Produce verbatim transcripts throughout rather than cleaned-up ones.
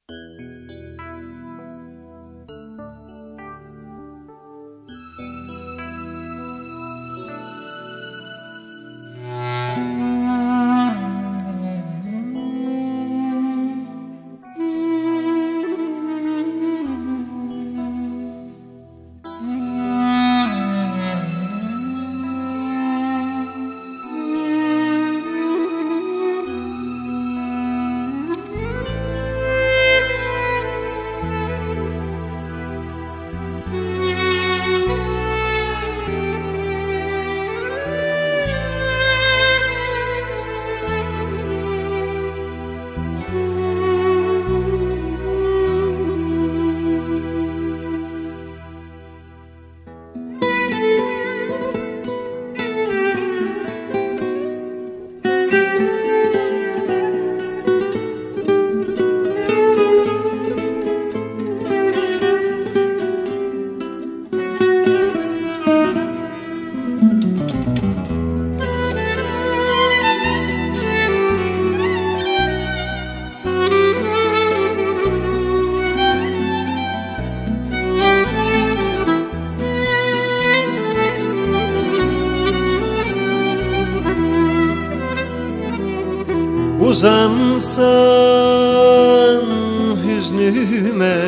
Uzansan hüznüme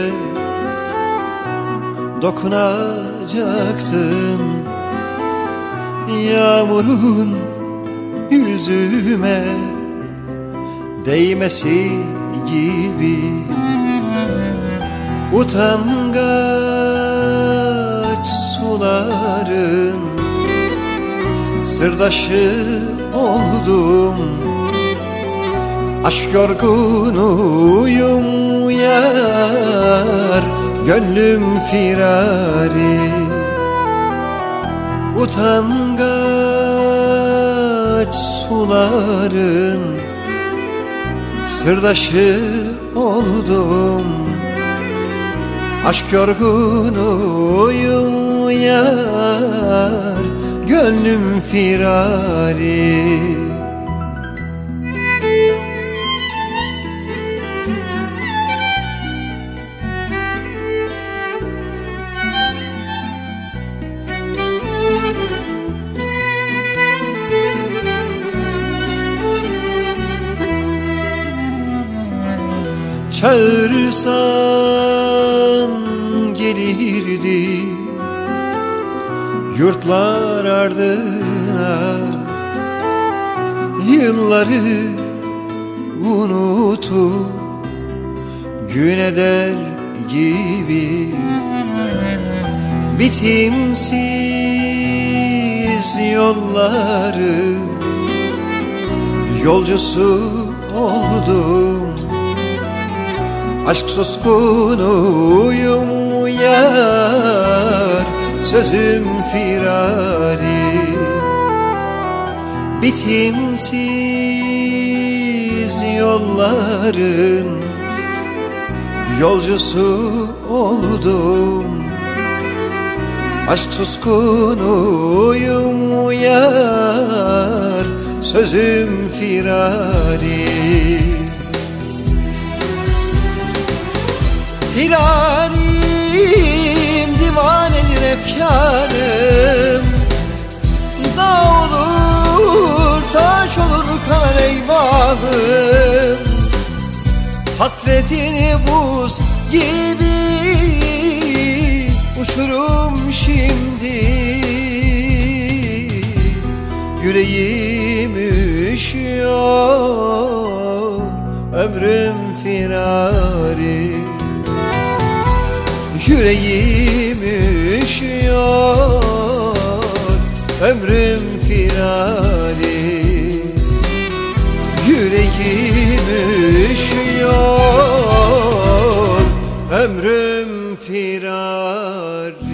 dokunacaktın, yağmurun yüzüme değmesi gibi. Utangaç suların sırdaşı oldum, aşk yorgunuyum yar, gönlüm firari. Utangaç suların sırdaşı oldum, aşk yorgunuyum yar, gönlüm firari. Çağırsan gelirdi yurtlar ardına, yılları unutup gün eder gibi. Bitimsiz yolları yolcusu oldum, aşk suskunuyum yar, sözüm firari. Bitimsiz yolların yolcusu oldum, aşk suskunuyum yar, sözüm firari. Firarim divanedir efkarım, dağ olur taş olur kanar eyvahım. Hasretini buz gibi uçurum şimdi, yüreğim üşüyor, ömrüm firari. Yüreğim üşüyor, ömrüm firari. Yüreğim üşüyor, ömrüm firari.